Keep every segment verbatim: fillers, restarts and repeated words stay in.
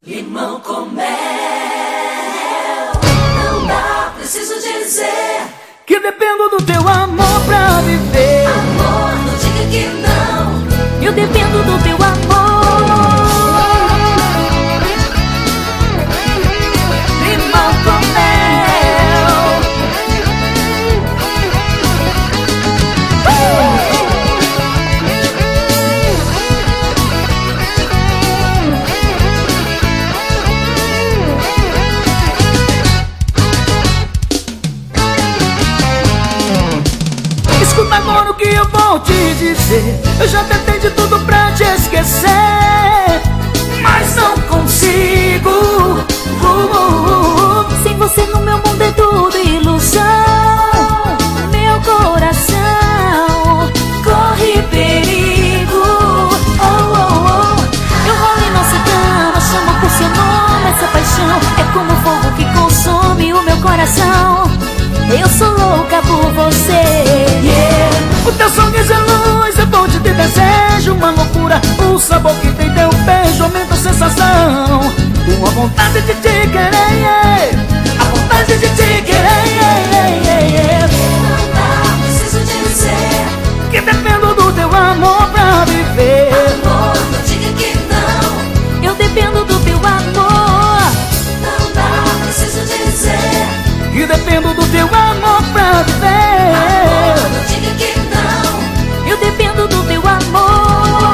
Limão com mel, não dá, preciso dizer que dependo do teu amor pra viver. Amor, não diga que não, eu dependo do teu amor. Limão com mel. uh! Escuta agora o que eu vou te dizer. Eu já tentei de tudo pra te esquecer, mas não consigo. uh, uh, uh. Sem você no meu mundo é tudo ilusão. Meu coração corre perigo. oh, oh, oh. Eu rolo em nossa cama, chamo por seu nome. Essa paixão é como fogo que consome o meu coração. Eu sou louca por você, yeah. O teu sorriso é luz, é bom de ter desejo. Uma loucura, o sabor que tem teu beijo aumenta a sensação. Uma vontade de te querer, yeah. A vontade de te querer, yeah, yeah, yeah. Não dá, preciso dizer que dependo do teu amor pra viver. Amor, não diga que não, eu dependo do teu amor. não dá, preciso dizer que dependo do teu amor pra viver. Amor, não diga que não, eu dependo do teu amor.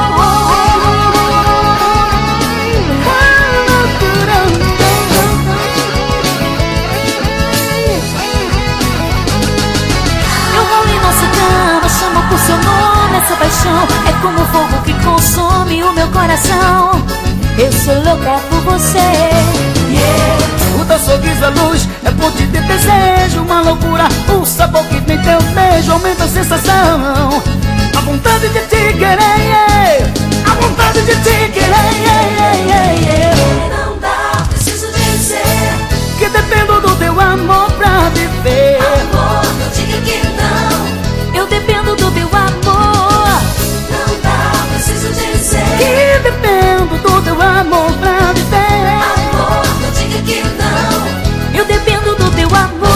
Eu rolo em nossa cama, chamo por seu nome. Essa paixão é como fogo que consome o meu coração. Eu sou louca por você, yeah. O teu sorriso é luz, é bom de ter desejo. Uma loucura, o sabor que tem teu beijo aumenta a sensação. A vontade de te querer, yeah. A vontade de te querer, yeah, yeah, yeah. não dá, preciso dizer que dependo do teu amor pra viver. Amor, não diga que não, eu dependo do teu amor. não dá, preciso dizer que dependo do teu amor pra viver. Amor, não diga que não, eu dependo do teu amor.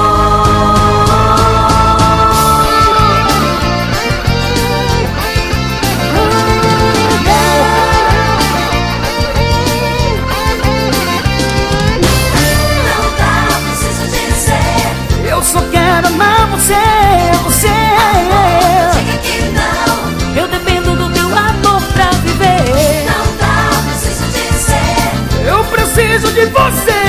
não dá, preciso dizer Eu só quero amar você, você. Amor, não diga que não, Eu dependo do teu amor pra viver. não dá, preciso dizer Eu preciso de você.